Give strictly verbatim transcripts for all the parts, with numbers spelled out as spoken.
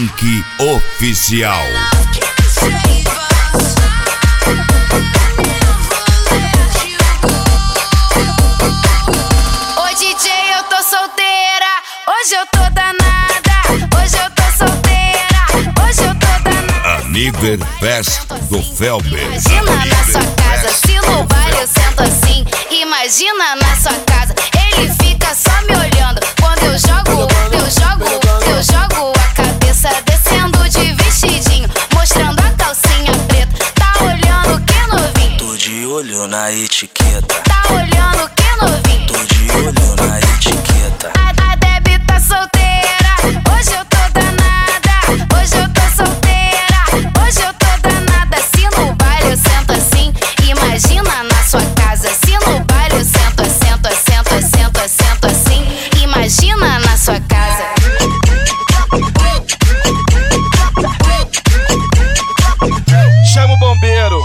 Link Oficial. Oi D J, eu tô solteira, hoje eu tô danada, hoje eu tô solteira, hoje eu tô danada. Aniver Fest do Felber. Imagina na sua casa, se no baile eu sento assim. Imagina na sua casa, ele fica só me olhando. Quando eu jogo, eu jogo, eu jogo a cabeça descendo de vestidinho, mostrando a calcinha preta. Tá olhando que novinho? Tô de olho na etiqueta. Tá olhando que novinho? Tô de olho na etiqueta. A, a Debbie tá solteira, hoje eu tô danada, hoje eu tô solteira, hoje eu tô danada. Se no baile eu sento assim, imagina na sua casa. Se no baile eu sento, sento, sento, sento, sento assim, imagina na sua casa. Chama o bombeiro.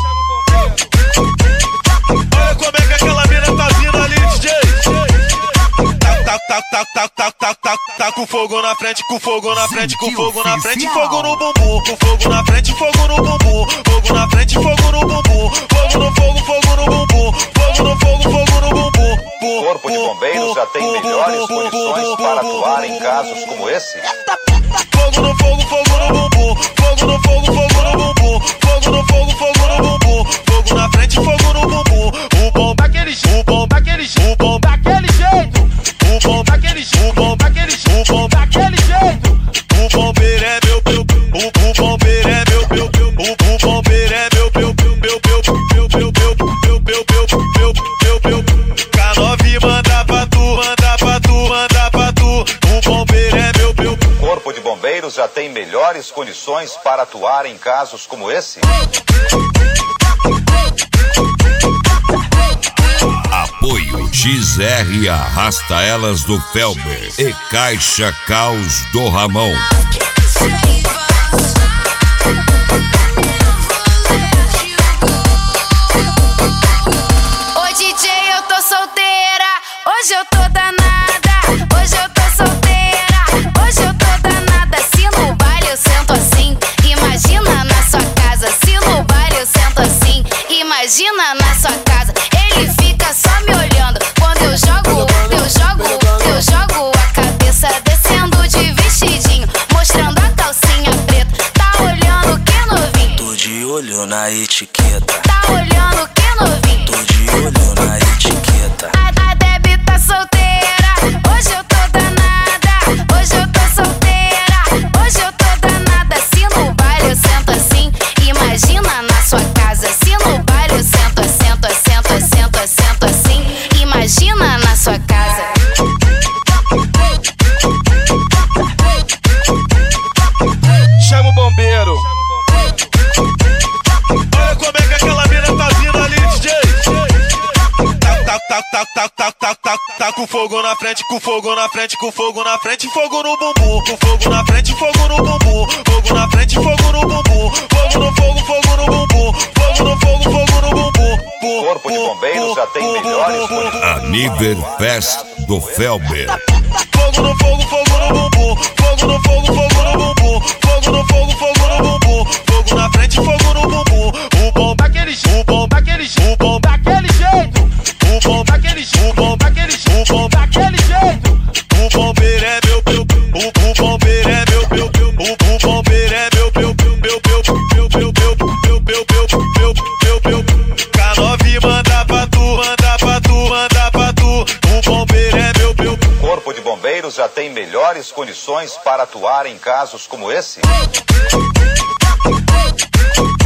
Olha como é que aquela mina tá vindo ali, D J. Tá, tá, tá, tá, tá, tá, tá, tá, tá com fogo na frente, com fogo na frente, com fogo na frente, fogo no bumbum, com fogo na frente, fogo no bumbum, fogo na frente, fogo no bumbum, fogo no fogo, fogo no bumbum, fogo no fogo, fogo no bumbum. O Corpo de Bombeiros já tem melhores condições para atuar em casos como esse. Fogo no fogo, fogo no bumbum, fogo no fogo, fogo no bumbum, fogo no fogo, fogo no bumbum, fogo na frente, fogo no bumbum. O bom daquele, o bom daquele, o bom daquele jeito, o bom daquele, o bom daquele, o bom daquele jeito. O bombeiro é meu, meu, o, o bombeiro é meu, meu, meu, o, o bombeiro é meu, meu, meu, meu, meu, meu, meu, meu, meu, meu, meu, meu, meu. K nove manda pra tu, manda pra tu, manda pra tu. O bombeiro é meu, meu. O Corpo de Bombeiros já tem melhores condições para atuar em casos como esse. Apoio X R Arrasta Elas do Felber e Caixa Caos do Ramon. Oi D J, eu tô solteira, hoje eu tô danada, hoje eu tô solteira, hoje eu tô danada. Se no baile eu sento assim, imagina na sua casa. Se no baile eu sento assim, imagina na sua casa, ele fica só me olhando. Quando eu jogo, eu jogo, eu jogo a cabeça descendo de vestidinho, mostrando a calcinha preta. Tá olhando que novinho? Tô de olho na etiqueta. Tá olhando que novinho? Tô de olho na etiqueta. A, a Debbie tá solteira, hoje eu tô danada, hoje eu tô solteira, hoje eu tô danada. Se no baile eu sento assim, imagina na sua casa. Se no baile eu sento, sento, sento, sento, sento assim, imagina na sua casa. Chama o bombeiro. Olha como é que aquela mina tá vindo ali, D J. Tá, tá, tá, tá, tá, tá, tá, tá, tá com fogo na frente, com fogo na frente, com fogo na frente, fogo no bumbum, com fogo na frente, fogo no bumbum, fogo na frente, fogo no bumbum, fogo no fogo, fogo no bumbum, fogo no fogo, fogo no bumbum. O Corpo de Bombeiros já tem melhores condições. Aniver Fest do Felber. Fogo no fogo, fogo no bumbum, fogo no fogo, fogo no bumbum, fogo no fogo, fogo no bumbum, fogo na frente, fogo no bumbum. O bom daquele, o bom daquele, o bom daquele jeito, o bom daquele, o bom daquele, o bom daquele jeito. O bombeiro é meu, meu, o, o bombeiro é meu, meu, meu, o, o bombeiro é meu, meu, meu, meu, meu, meu, meu, meu, meu, meu, meu, meu, meu. K nove manda pra tu, manda pra tu, manda pra tu. O bombeiro é meu, meu. O Corpo de Bombeiros já tem melhores condições para atuar em casos como esse.